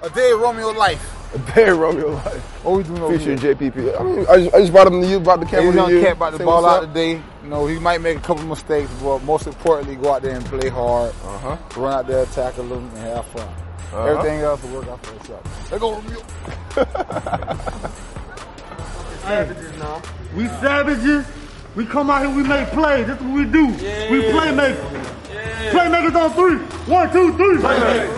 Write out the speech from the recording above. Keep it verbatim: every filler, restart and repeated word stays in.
A day of Romeo life. A day of Romeo life. What we doing over Featuring here? J P P. I mean, I just, I just brought him to you, brought the camera He's to young you. cat about to Say ball what's out up. today. You know, he might make a couple mistakes, but most importantly, go out there and play hard. Uh-huh. Run out there, tackle them, and have fun. Uh-huh. Everything else will work out for itself. Let's go, Romeo. Savages now. We savages. We come out here, we make plays. That's what we do. Yeah. We playmakers. Yeah. Playmakers on three. One, two, three. Playmakers.